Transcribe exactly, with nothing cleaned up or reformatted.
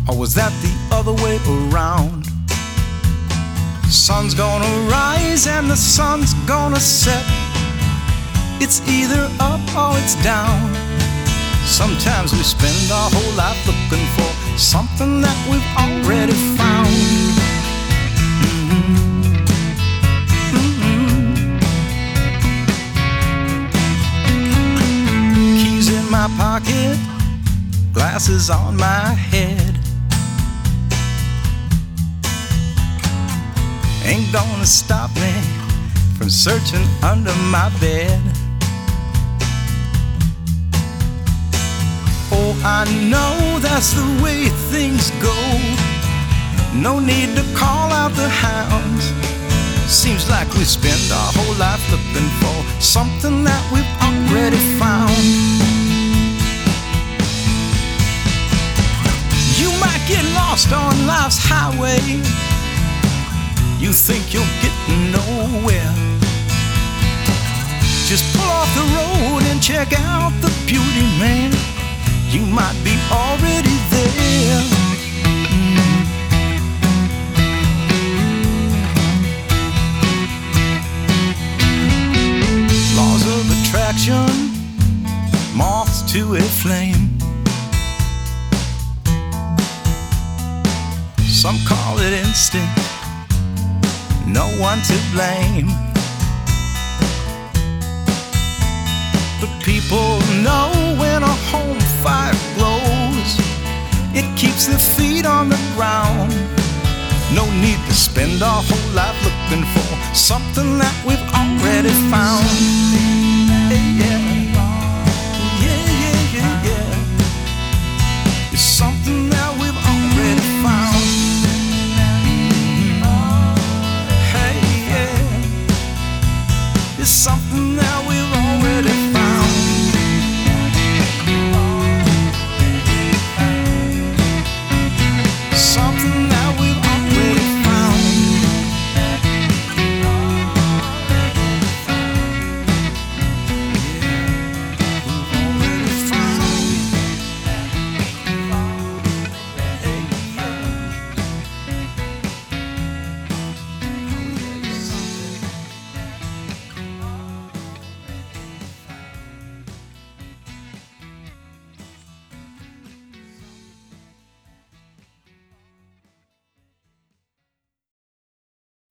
Or was that the other way around? Sun's gonna rise and the sun's gonna set. It's either up or it's down. Sometimes we spend our whole life looking for something that we've already found. Mm-hmm. Mm-hmm. Keys in my pocket, glasses on my head. Ain't gonna stop me from searching under my bed. Oh, I know that's the way things go. No need to call out the hounds. Seems like we spend our whole life looking for something that we've already found. You might get lost on life's highway. You think you'll get nowhere. Just pull off the road and check out the beauty, man. You might be already there. Mm. Laws of attraction, moths to a flame. Some call it instinct, no one to blame. But people know when a home fire glows, it keeps their feet on the ground. No need to spend our whole life looking for something that we've already found. Yeah.